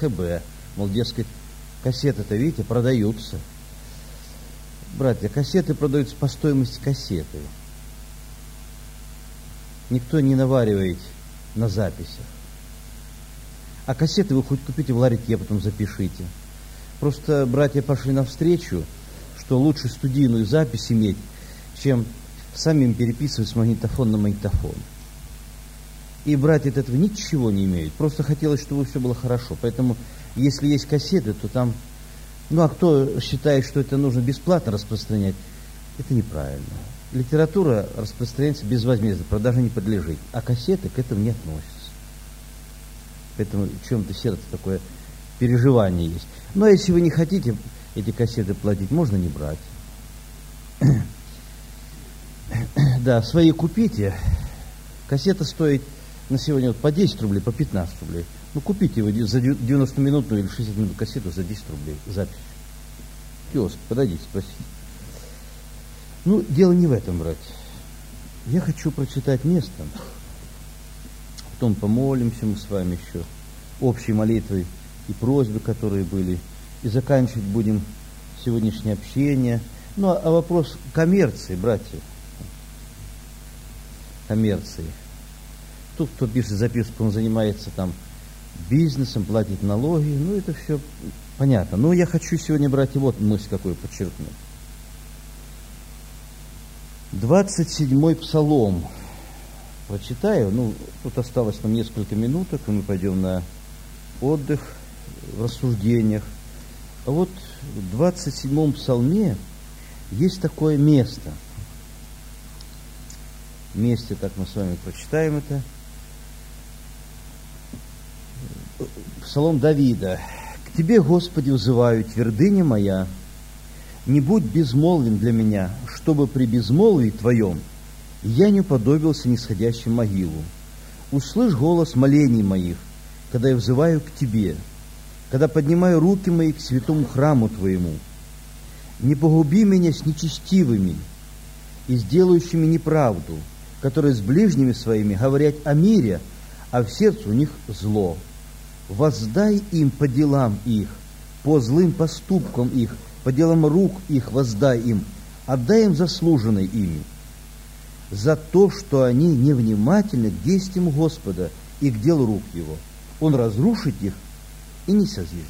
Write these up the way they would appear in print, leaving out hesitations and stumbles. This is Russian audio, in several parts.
РХБ. Мол, дескать, кассеты-то, видите, продаются. Братья, кассеты продаются по стоимости кассеты. Никто не наваривает на записях. А кассеты вы хоть купите в ларьке, потом запишите. Просто братья пошли навстречу, что лучше студийную запись иметь, чем самим переписывать с магнитофона на магнитофон. И братья от этого ничего не имеют. Просто хотелось, чтобы все было хорошо. Поэтому, если есть кассеты, то там... Ну, а кто считает, что это нужно бесплатно распространять, это неправильно. Литература распространяется безвозмездно, продаже не подлежит. А кассеты к этому не относятся. Поэтому в чем-то сердце такое переживание есть. Ну, а если вы не хотите эти кассеты платить, можно не брать. Да, свои купите. Кассета стоит на сегодня вот по 10 рублей, по 15 рублей. Ну, купите вы за 90-минутную или 60-минутную кассету за 10 рублей запись. Киоск, подойдите, спросите. Ну, дело не в этом, братья. Я хочу прочитать место. Потом помолимся мы с вами еще общей молитвой и просьбы, которые были. И заканчивать будем сегодняшнее общение. Ну, а вопрос коммерции, братья. Коммерции. Тут, кто пишет записку, он занимается там бизнесом, платит налоги. Ну, это все понятно. Но я хочу сегодня, братья, вот мысль какую подчеркнуть. 27-й псалом. Прочитаю. Ну, тут осталось нам несколько минуток, и мы пойдем на отдых в рассуждениях. А вот в 27-м псалме есть такое место. Вместе так мы с вами прочитаем это. Псалом Давида. «К Тебе, Господи, взываю, твердыня моя, не будь безмолвен для меня, чтобы при безмолвии Твоем я не уподобился нисходящим могилу. Услышь голос молений моих, когда я взываю к Тебе, когда поднимаю руки мои к святому храму Твоему. Не погуби меня с нечестивыми и сделающими неправду, которые с ближними своими говорят о мире, а в сердце у них зло. Воздай им по делам их, по злым поступкам их, по делам рук их воздай им, отдай им заслуженное ими, за то, что они невнимательны к действиям Господа и к делу рук Его. Он разрушит их и не созиждет».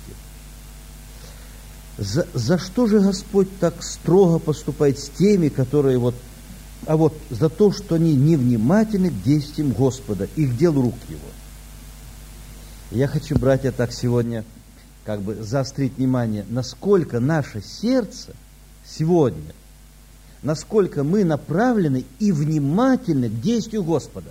За что же Господь так строго поступает с теми, которые за то, что они невнимательны к действиям Господа и к делу рук Его? Я хочу, братья, так сегодня заострить внимание, насколько наше сердце сегодня, насколько мы направлены и внимательны к действию Господа.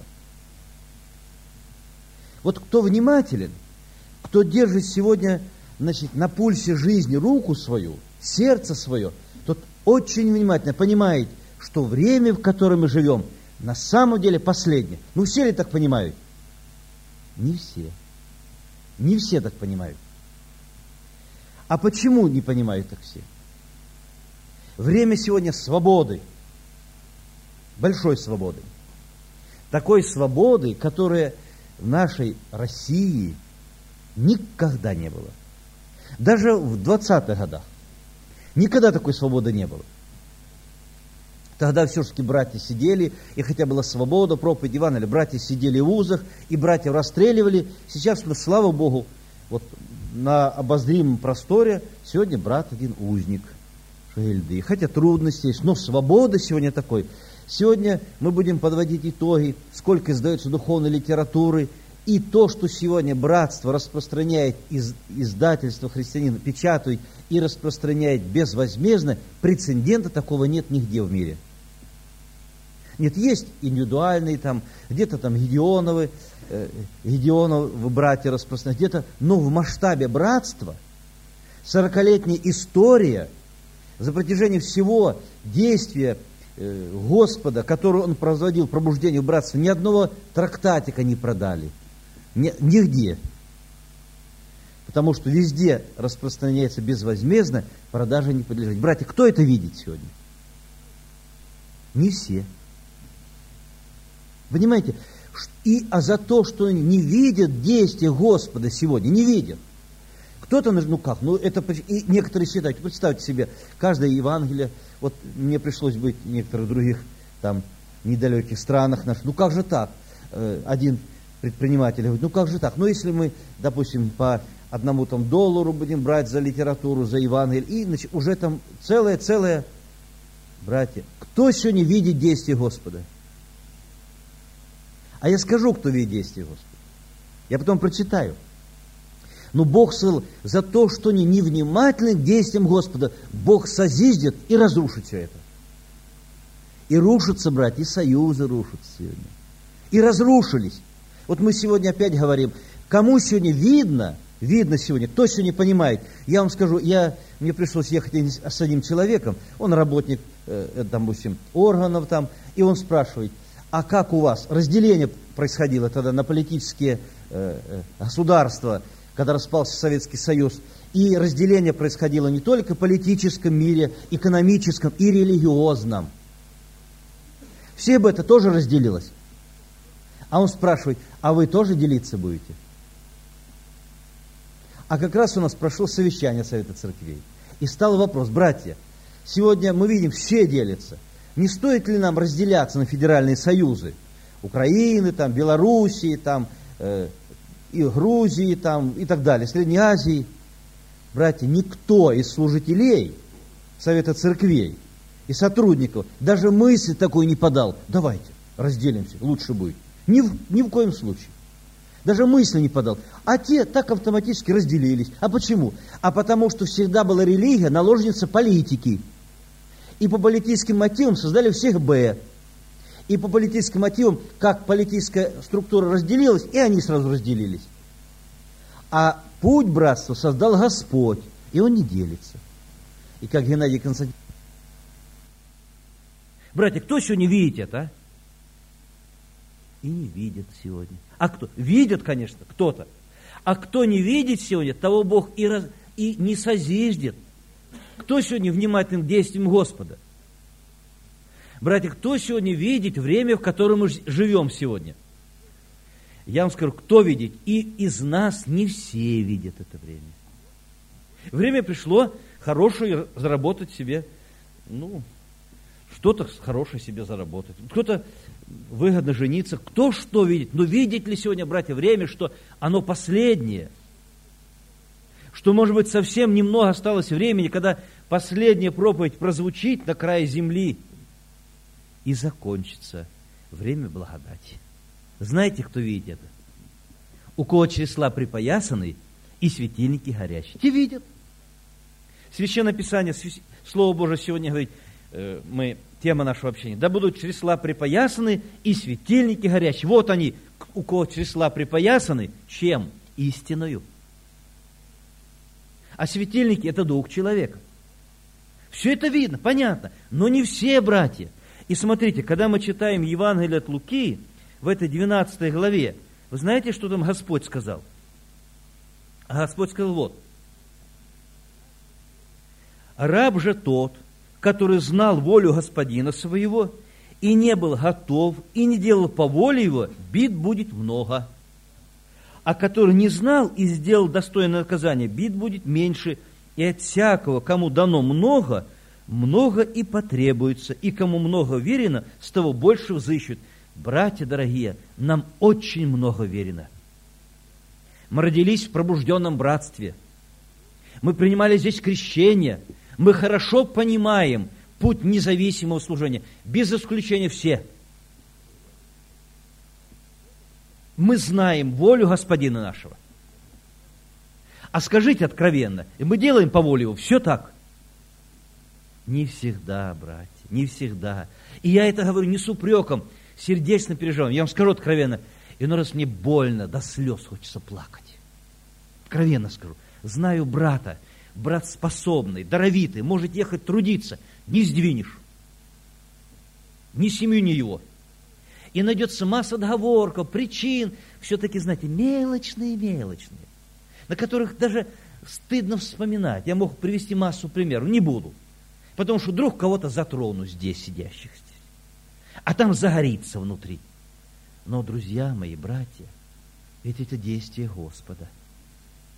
Вот кто внимателен, кто держит сегодня, на пульсе жизни руку свою, сердце свое, тот очень внимательно понимает, что время, в котором мы живем, на самом деле последнее. Ну, все ли так понимают? Не все. Не все так понимают. А почему не понимают так все? Время сегодня свободы, большой свободы. Такой свободы, которая в нашей России никогда не было. Даже в 20-х годах никогда такой свободы не было. Тогда все-таки братья сидели, и хотя была свобода, проповедь Евангелия, братья сидели в вузах, и братьев расстреливали. Сейчас, слава Богу, вот на обозримом просторе сегодня брат один узник Шагильды. Хотя трудности есть, но свобода сегодня такой. Сегодня мы будем подводить итоги, сколько издается духовной литературы, и то, что сегодня братство распространяет, издательство христианина печатает и распространяет безвозмездно, прецедента такого нет нигде в мире. Нет, есть индивидуальные, где-то Гедеоновы братья распространяют, где-то, но в масштабе братства 40-летняя история за протяжении всего действия Господа, который Он производил пробуждение в братстве, ни одного трактатика не продали. Нигде. Потому что везде распространяется безвозмездно, продаже не подлежит. Братья, кто это видит сегодня? Не все. Понимаете? А за то, что они не видят действия Господа сегодня, не видят. Кто-то, это, и некоторые считают, представьте себе, каждое Евангелие, вот мне пришлось быть в некоторых других там недалеких странах, как же так? Один предприниматель говорит, как же так? Если мы, допустим, по $1 будем брать за литературу, за Евангелие, и уже там целое, братья, кто сегодня видит действие Господа? А я скажу, кто видит действие Господа. Я потом прочитаю. Но Бог за то, что они невнимательны к действиям Господа, Бог созидет и разрушит все это. И рушатся, братья, и союзы рушатся сегодня. И разрушились. Вот мы сегодня опять говорим, кому сегодня видно сегодня, кто сегодня понимает. Я вам скажу, мне пришлось ехать с одним человеком, он работник, допустим, органов там, и он спрашивает, а как у вас разделение происходило тогда на политические государства, когда распался Советский Союз, и разделение происходило не только в политическом мире, экономическом и религиозном. Все бы это тоже разделилось. А он спрашивает, а вы тоже делиться будете? А как раз у нас прошло совещание Совета Церквей. И стал вопрос, братья, сегодня мы видим, все делятся. Не стоит ли нам разделяться на федеральные союзы? Украины, там, Белоруссии, там, и Грузии, там, и так далее, Средней Азии. Братья, никто из служителей Совета Церквей и сотрудников даже мысли такой не подал. Давайте, разделимся, лучше будет. Ни в коем случае. Даже мысли не подал. А те так автоматически разделились. А почему? А потому что всегда была религия, наложница политики. И по политическим мотивам создали всех Б. И по политическим мотивам, как политическая структура разделилась, и они сразу разделились. А путь братства создал Господь, и он не делится. И как Геннадий Константинович. Братья, кто сегодня видит это, а? И не видят сегодня. А кто? Видят, конечно, кто-то. А кто не видит сегодня, того Бог и не созиждет. Кто сегодня внимателен к действиям Господа? Братья, кто сегодня видит время, в котором мы живем сегодня? Я вам скажу, кто видит? И из нас не все видят это время. Время пришло хорошее заработать себе, что-то хорошее себе заработать. Кто-то выгодно жениться, кто что видит. Но видит ли сегодня, братья, время, что оно последнее? Что, может быть, совсем немного осталось времени, когда последняя проповедь прозвучит на крае земли и закончится время благодати. Знаете, кто видит это? У кого чресла припоясаны и светильники горящие. Те видят. Священное Писание, Слово Божие сегодня говорит, тема нашего общения. Да будут чресла припоясаны и светильники горящие. Вот они, у кого чресла припоясаны, чем? Истиною. А светильники – это дух человека. Все это видно, понятно, но не все, братья. И смотрите, когда мы читаем Евангелие от Луки, в этой 12 главе, вы знаете, что там Господь сказал? А Господь сказал вот. Раб же тот, который знал волю господина своего, и не был готов, и не делал по воле его, бит будет много. А который не знал и сделал достойное наказание, бит будет меньше. И от всякого, кому дано много, много и потребуется, и кому много верено, с того больше взыщут. Братья дорогие, нам очень много верено. Мы родились в пробужденном братстве. Мы принимали здесь крещение. Мы хорошо понимаем путь независимого служения. Без исключения все. Мы знаем волю Господина нашего. А скажите откровенно, и мы делаем по воле Его, все так? Не всегда, братья, не всегда. И я это говорю не с упреком, сердечно переживаем. Я вам скажу откровенно, иной раз мне больно, до слез хочется плакать. Откровенно скажу. Знаю брата, брат способный, даровитый, может ехать трудиться, не сдвинешь. Ни семью, ни его. И найдется масса отговорков, причин, все-таки, знаете, мелочные, на которых даже стыдно вспоминать. Я мог привести массу примеров, не буду. Потому что вдруг кого-то затрону здесь, сидящих здесь. А там загорится внутри. Но, друзья мои, братья, ведь это действие Господа.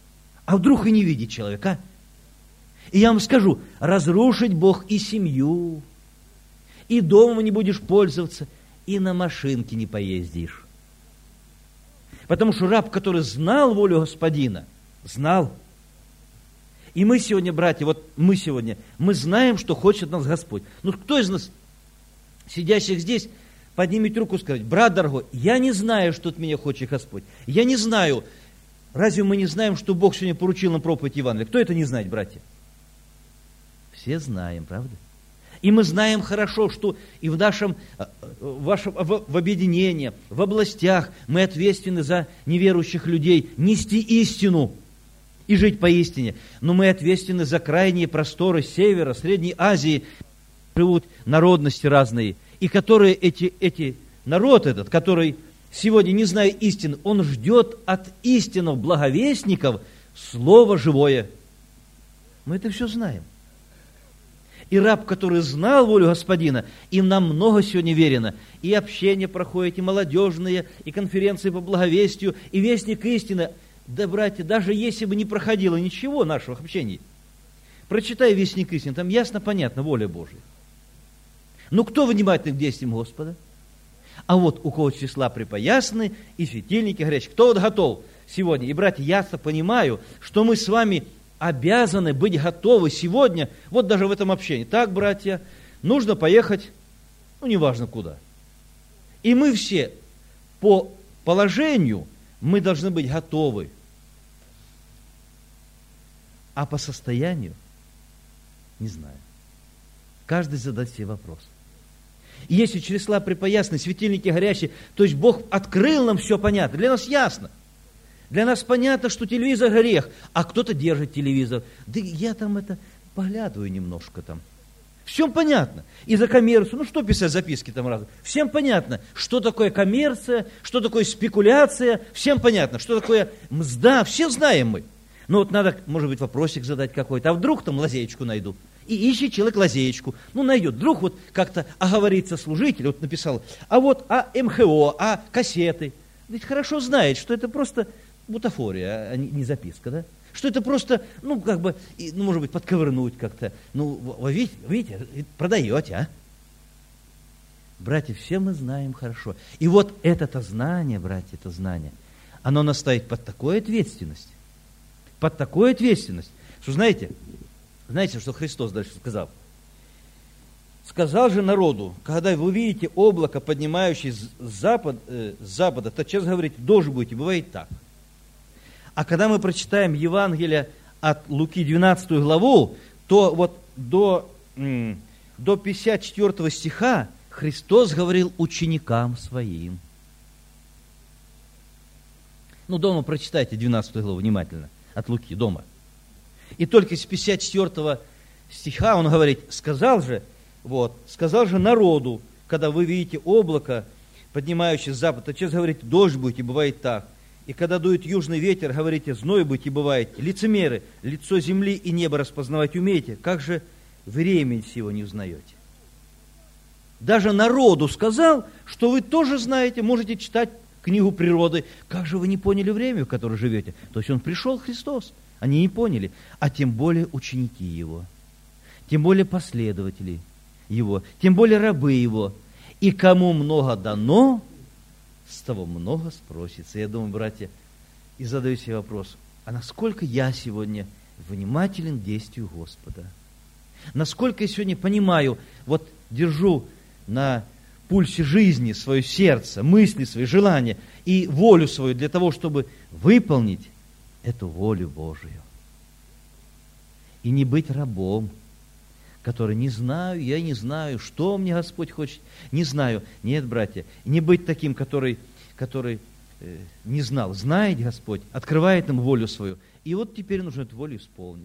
А вдруг и не видит человека? И я вам скажу, разрушить Бог и семью, и домом не будешь пользоваться, и на машинке не поездишь. Потому что раб, который знал волю Господина, знал. И мы сегодня, братья, мы знаем, что хочет нас Господь. Ну, кто из нас, сидящих здесь, поднимет руку и скажет: брат дорогой, я не знаю, что от меня хочет Господь. Я не знаю. Разве мы не знаем, что Бог сегодня поручил нам проповедь Евангелия? Кто это не знает, братья? Все знаем, правда? И мы знаем хорошо, что и в объединении, в областях мы ответственны за неверующих людей нести истину и жить по истине. Но мы ответственны за крайние просторы Севера, Средней Азии. Живут народности разные. И которые народ этот, который сегодня, не зная истины, он ждет от истинных благовестников слово живое. Мы это все знаем. И раб, который знал волю Господина, им нам много сегодня верено. И общение проходит, и молодежные, и конференции по благовестию, и вестник истины. Да, братья, даже если бы не проходило ничего наших общений, прочитай вестник истины, там ясно, понятно, воля Божья. Но кто внимательный к действиям Господа? А вот у кого числа припоясаны и светильники горячие. Кто вот готов сегодня? И, братья, ясно понимаю, что мы с вами обязаны быть готовы сегодня, вот даже в этом общении. Так, братья, нужно поехать, неважно куда. И мы все по положению, мы должны быть готовы. А по состоянию, не знаю. Каждый задает себе вопрос. И если числа припоясаны, светильники горящие, то есть Бог открыл нам все понятно. Для нас ясно. Для нас понятно, что телевизор грех, а кто-то держит телевизор. Да я там поглядываю немножко там. Всем понятно. И за коммерцию, что писать записки там разные. Всем понятно, что такое коммерция, что такое спекуляция. Всем понятно, что такое мзда. Все знаем мы. Но вот надо, может быть, вопросик задать какой-то. А вдруг там лазеечку найду. И ищет человек лазеечку. Найдет. Вдруг вот как-то оговорится служитель, вот написал, МХО, кассеты. Ведь хорошо знает, что это просто бутафория, а не записка, да? Что это просто, может быть, подковырнуть как-то. Вы видите, продаете, а? Братья, все мы знаем хорошо. И вот это знание, братья, это знание, оно нас ставит под такую ответственность. Под такую ответственность. Что знаете, что Христос дальше сказал? Сказал же народу, когда вы видите облако, поднимающееся с запада, тотчас говорите, дождь будет, и бывает так. А когда мы прочитаем Евангелие от Луки 12 главу, то вот до 54 стиха Христос говорил ученикам своим. Дома прочитайте 12 главу внимательно, от Луки, дома. И только с 54 стиха он говорит, сказал же народу, когда вы видите облако, поднимающееся с запада, тотчас говорите, дождь будет, и бывает так. И когда дует южный ветер, говорите, зной быть, и бывает. Лицемеры, лицо земли и неба распознавать умеете, как же времени сего не узнаете? Даже народу сказал, что вы тоже знаете, можете читать книгу природы. Как же вы не поняли время, в котором живете? То есть он пришел, Христос, они не поняли. А тем более ученики его, тем более последователи его, тем более рабы его. И кому много дано, с того много спросится. Я думаю, братья, и задаю себе вопрос, а насколько я сегодня внимателен к действию Господа? Насколько я сегодня понимаю, вот держу на пульсе жизни свое сердце, мысли свои, желания и волю свою для того, чтобы выполнить эту волю Божию. И не быть рабом, который я не знаю, что мне Господь хочет, не знаю. Нет, братья, не быть таким, который не знал. Знает Господь, открывает нам волю свою. И вот теперь нужно эту волю исполнить.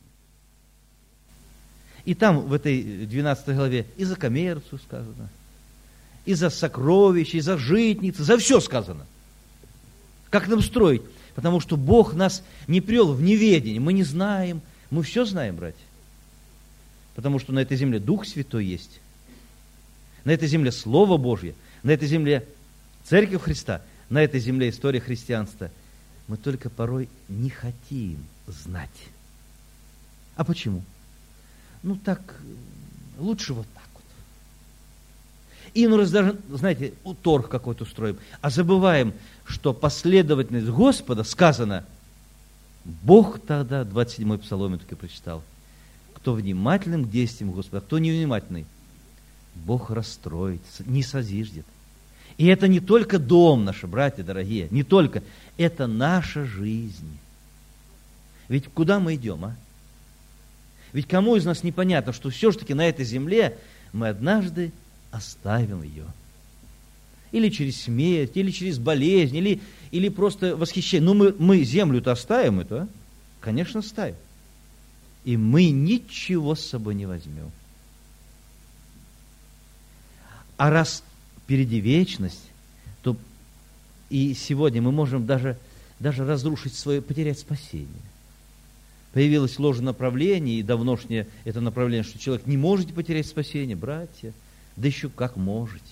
И там, в этой 12 главе, и за коммерцию сказано, и за сокровища, и за житницы, за все сказано. Как нам строить? Потому что Бог нас не привел в неведение. Мы не знаем, мы все знаем, братья. Потому что на этой земле Дух Святой есть. На этой земле Слово Божье. На этой земле Церковь Христа. На этой земле история христианства. Мы только порой не хотим знать. А почему? Ну так, лучше вот так вот. Иной раз даже, знаете, торг какой-то устроим, а забываем, что последовательность Господа сказано, Бог тогда, 27-й псалом я только прочитал, кто внимателен к действиям Господа, кто невнимательный, Бог расстроит, не созиждет. И это не только дом наш, братья дорогие, не только, это наша жизнь. Ведь куда мы идем, а? Ведь кому из нас непонятно, что все-таки на этой земле мы однажды оставим ее. Или через смерть, или через болезнь, или просто восхищение. Ну, мы землю-то оставим эту, а? Конечно, оставим. И мы ничего с собой не возьмем. А раз впереди вечность, то и сегодня мы можем даже разрушить свое, потерять спасение. Появилось ложное направление, и давношнее это направление, что человек не может потерять спасение, братья, да еще как можете.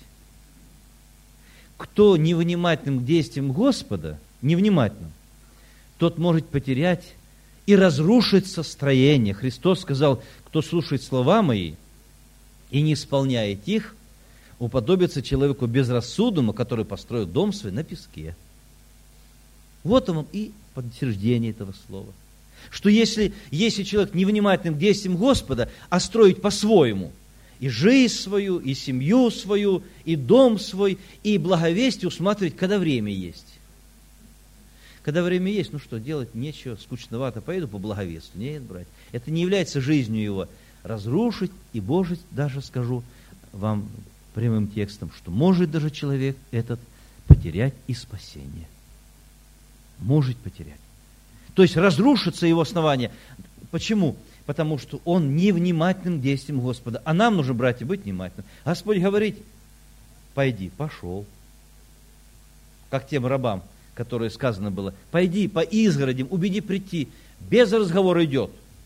Кто невнимательным к действиям Господа, невнимательным, тот может потерять и разрушить строение. Христос сказал, кто слушает слова мои и не исполняет их, уподобится человеку безрассудному, который построил дом свой на песке. Вот вам и подтверждение этого слова. Что если человек невнимательным к действиям Господа, а строить по-своему, и жизнь свою, и семью свою, и дом свой, и благовестие усматривать, когда время есть. Когда время есть, ну что, делать нечего, скучновато, поеду по благовестию. Нет, брать. Это не является жизнью его. Разрушить, и Боже, даже скажу вам прямым текстом, что может даже человек этот потерять и спасение. Может потерять. То есть разрушится его основание. Почему? Потому что он невнимательным к действиям Господа. А нам нужно, братья, быть внимательным. Господь говорит, пойди, пошел. Как тем рабам, которые сказано было, пойди по изгородям, убеди прийти. Без разговора идет.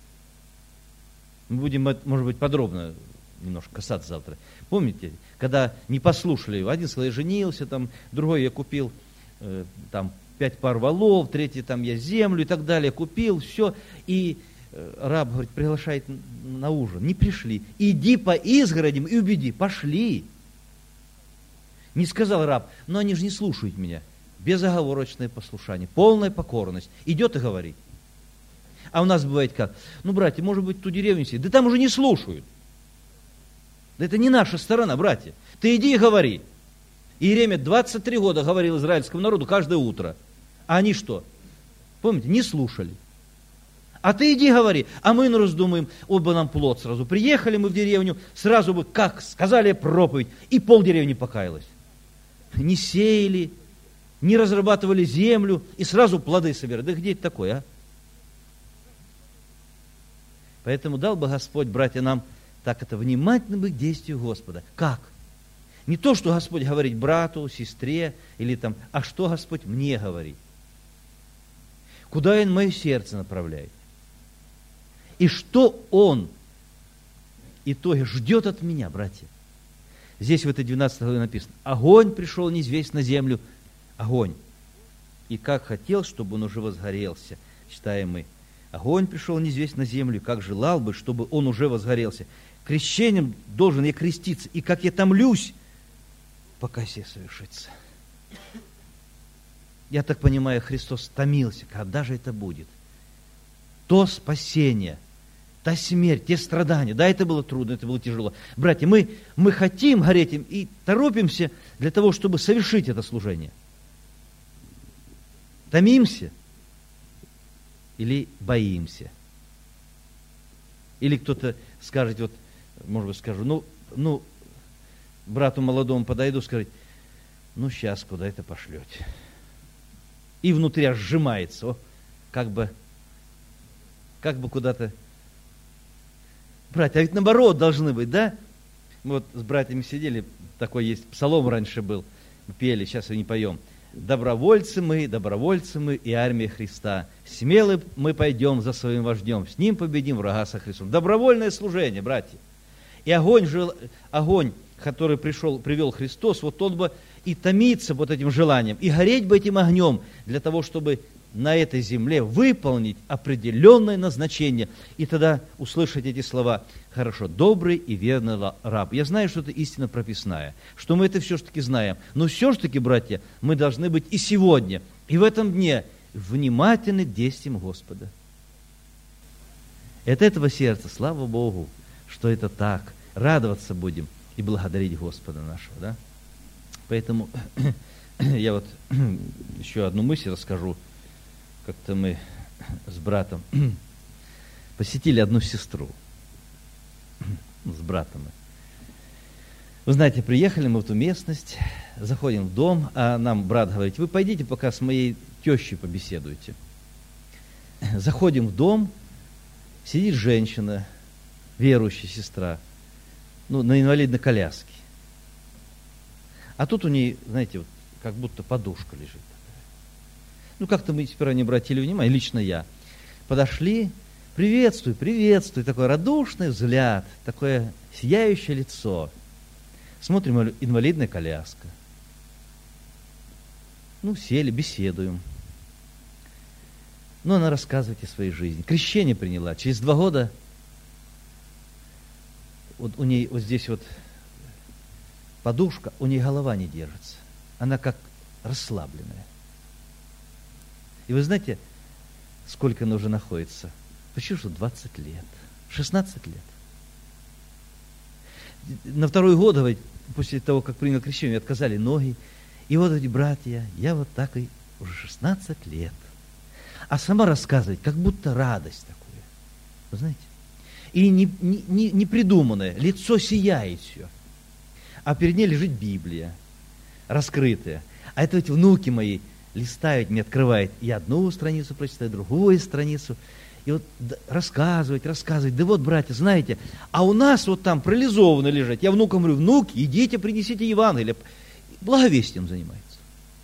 Мы будем, может быть, подробно немножко касаться завтра. Помните, когда не послушали его, один сказал, я женился, там, другой я купил там 5 пар валов, третий там я землю и так далее, купил, все. И раб, говорит, приглашает на ужин. Не пришли. Иди по изгородям и убеди. Пошли. Не сказал раб, но они же не слушают меня. Безоговорочное послушание, полная покорность. Идет и говорит. А у нас бывает как? Ну, братья, может быть, ту деревню сидит. Да там уже не слушают. Да это не наша сторона, братья. Ты иди и говори. Иеремия 23 года говорил израильскому народу каждое утро. А они что? Помните, не слушали. А ты иди говори. А мы раздумаем, оба нам плод сразу. Приехали мы в деревню, сразу бы, как сказали проповедь, и полдеревни покаялась. Не сеяли, не разрабатывали землю, и сразу плоды собирали. Да где это такое, а? Поэтому дал бы Господь, братья, нам так это внимательно быть к действию Господа. Как? Не то, что Господь говорит брату, сестре, или там, а что Господь мне говорит. Куда Он мое сердце направляет. И что Он в итоге ждет от меня, братья. Здесь в этой 12 главе написано, огонь пришел неизвестно на землю, огонь. И как хотел, чтобы он уже возгорелся, читаем мы. Огонь пришел неизвестно на землю, как желал бы, чтобы он уже возгорелся. Крещением должен я креститься, и как я томлюсь, пока сие совершится. Я так понимаю, Христос томился, когда же это будет? То спасение, та смерть, те страдания. Да, это было трудно, это было тяжело. Братья, мы хотим гореть им и торопимся для того, чтобы совершить это служение. Томимся или боимся? Или кто-то скажет, вот, может быть, скажу, ну, брату молодому подойду, скажет, ну, сейчас куда это пошлете. И внутри аж сжимается, как бы куда-то. Братья, а ведь наоборот должны быть, да? Мы вот с братьями сидели, такой есть псалом раньше был, пели, сейчас и не поем. Добровольцы мы и армия Христа. Смелы мы пойдем за своим вождем, с ним победим врага со Христом. Добровольное служение, братья. И огонь, который привел Христос, вот он бы и томиться вот этим желанием, и гореть бы этим огнем, для того, чтобы на этой земле выполнить определенное назначение. И тогда услышать эти слова: хорошо, добрый и верный раб. Я знаю, что это истина прописная, что мы это все-таки знаем. Но все-таки, братья, мы должны быть и сегодня, и в этом дне внимательны к действиям Господа. От этого сердца, слава Богу, что это так. Радоваться будем и благодарить Господа нашего. Да? Поэтому я вот еще одну мысль расскажу. Как-то мы с братом посетили одну сестру. С братом мы. Вы знаете, приехали мы в эту местность, заходим в дом, а нам брат говорит: вы пойдите пока с моей тещей побеседуйте. Заходим в дом, сидит женщина, верующая сестра, на инвалидной коляске. А тут у ней, знаете, вот как будто подушка лежит. Как-то мы сперва не обратили внимания, лично я. Подошли, приветствуй, такой радушный взгляд, такое сияющее лицо. Смотрим, инвалидная коляска. Сели, беседуем. Она рассказывает о своей жизни. Крещение приняла. Через 2 года вот у ней вот здесь вот подушка, у нее голова не держится. Она как расслабленная. И вы знаете, сколько она уже находится? Почти что 20 лет, 16 лет. На 2-й год, говорит, после того, как принял крещение, отказали ноги. И вот эти братья, я вот так и уже 16 лет. А сама рассказывает, как будто радость такую. Вы знаете? И не придуманное, лицо сияет все. А перед ней лежит Библия, раскрытая. А это ведь внуки мои листают, не открывают. И одну страницу прочитают, другую страницу. И вот рассказывать. Да вот, братья, знаете, а у нас вот там парализованно лежать. Я внукам говорю: внуки, идите, принесите Евангелие. Благовестием занимается.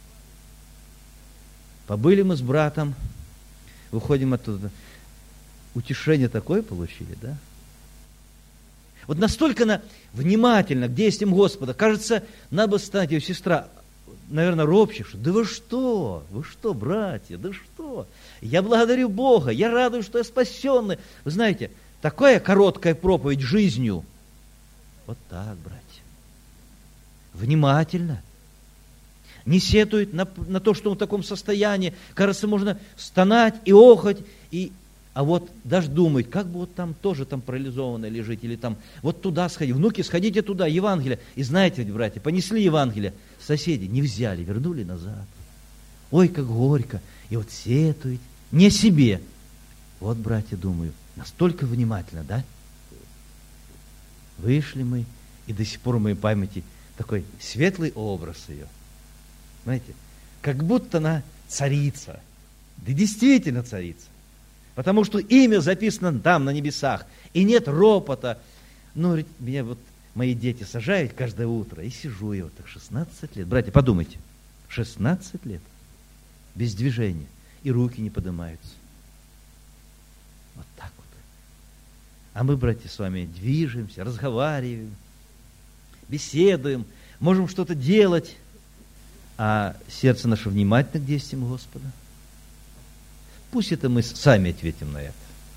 Побыли мы с братом, выходим оттуда. Утешение такое получили, да? Вот настолько она внимательна к действиям Господа. Кажется, надо бы стать, ее сестра, наверное, ропщик, что: да вы что, братья, да что? Я благодарю Бога, я радуюсь, что я спасенный. Вы знаете, такая короткая проповедь жизнью. Вот так, братья. Внимательно. Не сетует на то, что он в таком состоянии. Кажется, можно стонать и охать, а вот даже думать, как бы вот там тоже там парализованное лежит, или там вот туда сходи. Внуки, сходите туда, Евангелие. И знаете, братья, понесли Евангелие. Соседи не взяли, вернули назад. Ой, как горько. И вот сетует. Не себе. Вот, братья, думаю, настолько внимательно, да? Вышли мы, и до сих пор в моей памяти такой светлый образ ее. Знаете, как будто она царица. Да действительно царица. Потому что имя записано там, на небесах. И нет ропота. Меня вот мои дети сажают каждое утро. И сижу я вот так 16 лет. Братья, подумайте. 16 лет. Без движения. И руки не поднимаются. Вот так вот. А мы, братья, с вами движемся, разговариваем, беседуем, можем что-то делать. А сердце наше внимательно к действиям Господа. Пусть это мы сами ответим на это.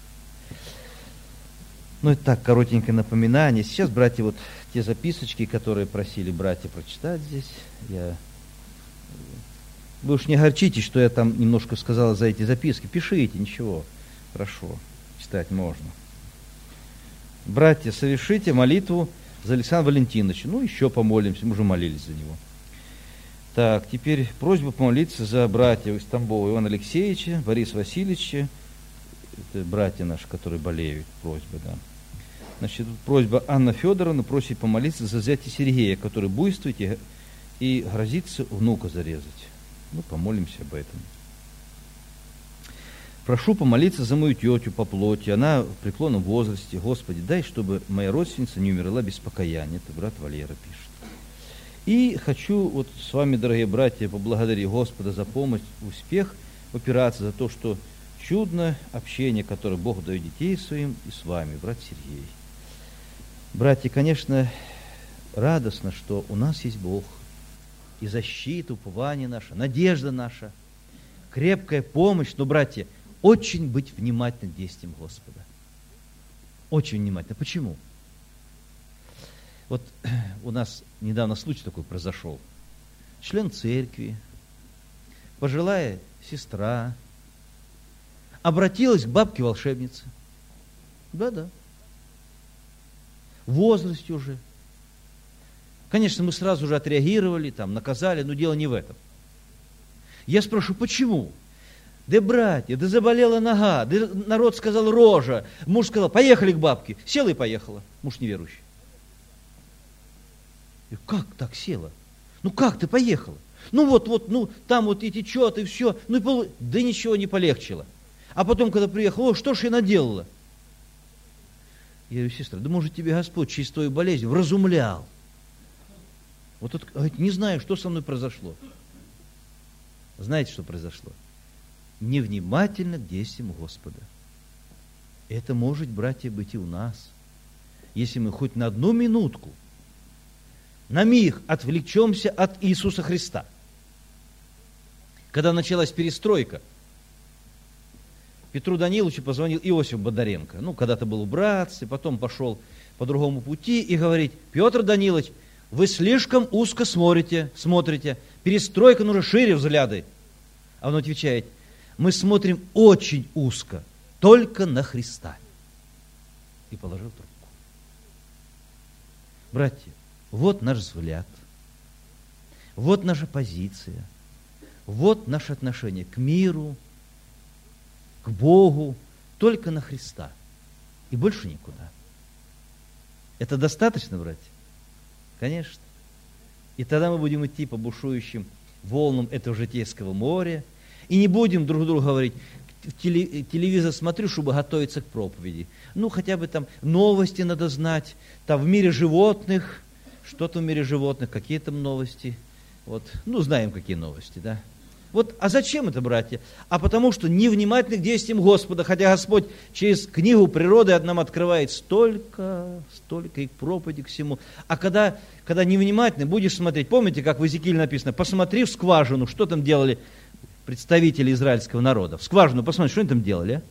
Это так, коротенькое напоминание. Сейчас, братья, вот те записочки, которые просили братья прочитать здесь. Вы уж не огорчитесь, что я там немножко сказал за эти записки. Пишите, ничего. Хорошо, читать можно. Братья, совершите молитву за Александра Валентиновича. Еще помолимся, мы уже молились за него. Так, теперь просьба помолиться за братьев из Тамбова: Ивана Алексеевича, Бориса Васильевича. Это братья наши, которые болеют. Просьба, да. Значит, просьба: Анна Федоровна просит помолиться за зятя Сергея, который буйствует и грозится внука зарезать. Помолимся об этом. Прошу помолиться за мою тетю по плоти. Она в преклонном возрасте. Господи, дай, чтобы моя родственница не умерла без покаяния. Это брат Валера пишет. И хочу вот с вами, дорогие братья, поблагодарить Господа за помощь, успех в операции, за то, что чудное общение, которое Бог дает детей своим и с вами, брат Сергей. Братья, конечно, радостно, что у нас есть Бог, и защита, упование наше, надежда наша. крепкая помощь. Но, братья, очень быть внимательным к действиям Господа. Очень внимательно. Почему? Вот у нас недавно случай такой произошел. Член церкви, пожилая сестра, обратилась к бабке-волшебнице. Да-да. В возрасте уже. Конечно, мы сразу же отреагировали, там, наказали, но дело не в этом. Я спрашиваю, почему? Да, братья, да заболела нога, да народ сказал рожа. Муж сказал, поехали к бабке. Села и поехала. Муж неверующий. Я говорю, как так села? Ну как ты поехала? Ну вот, ну там вот и течет, и все. Ну и да ничего не полегчало. А потом, когда приехала, что ж я наделала? Я говорю, сестра, да может тебе Господь через твою болезнь вразумлял. Вот тут, не знаю, что со мной произошло. Знаете, что произошло? Невнимательно к действиям Господа. Это может, братья, быть и у нас. Если мы хоть на одну минутку, на миг отвлечемся от Иисуса Христа. Когда началась перестройка, Петру Даниловичу позвонил Иосиф Бондаренко. Ну, когда-то был у братцы, потом пошел по другому пути и говорит, Петр Данилович, вы слишком узко смотрите, перестройка нужно шире взгляды. А он отвечает, мы смотрим очень узко, только на Христа. И положил трубку. Братья, вот наш взгляд, вот наша позиция, вот наше отношение к миру, к Богу, только на Христа. И больше никуда. Это достаточно, братья? Конечно. И тогда мы будем идти по бушующим волнам этого житейского моря, и не будем друг другу говорить, телевизор смотрю, чтобы готовиться к проповеди. Ну, хотя бы там новости надо знать, там в мире животных, что-то в мире животных, какие там новости. Вот, ну, знаем, какие новости, да. Вот, а зачем это, братья? А потому что невнимательны к действиям Господа, хотя Господь через книгу природы нам открывает столько и к проповеди к всему. А когда невнимательно будешь смотреть, помните, как в Иезекииле написано, посмотри в скважину, что там делали представители израильского народа. В скважину посмотри, что они там делали, а?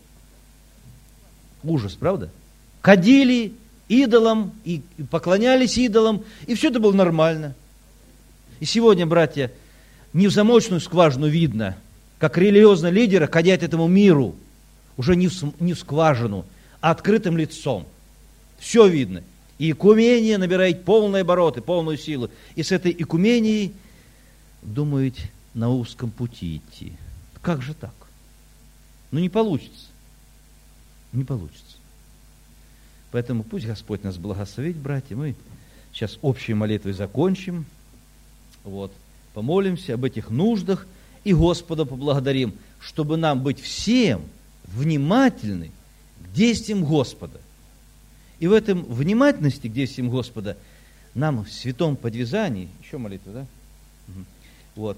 Ужас, правда? Ходили идолам и поклонялись идолам, и все это было нормально. И сегодня, братья, не в замочную скважину видно, как религиозные лидеры ходят этому миру, уже не в скважину, а открытым лицом. Все видно. И икумения набирает полные обороты, полную силу. И с этой икуменией думают на узком пути идти. Как же так? Ну не получится. Не получится. Поэтому пусть Господь нас благословит, братья. Мы сейчас общей молитвой закончим. Вот. Помолимся об этих нуждах и Господа поблагодарим, чтобы нам быть всем внимательны к действиям Господа. И в этом внимательности к действиям Господа нам в святом подвязании, еще молитва, да? Вот.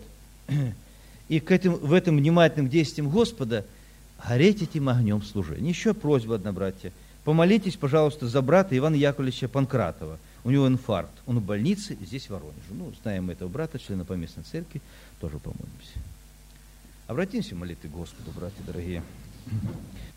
И в этом внимательном действиям Господа гореть этим огнем служения. Еще просьба одна, братья. Помолитесь, пожалуйста, за брата Ивана Яковлевича Панкратова. У него инфаркт. Он в больнице, здесь в Воронеже. Ну, знаем этого брата, члена поместной церкви, тоже помолимся. Обратимся в молитве к Господу, братья дорогие.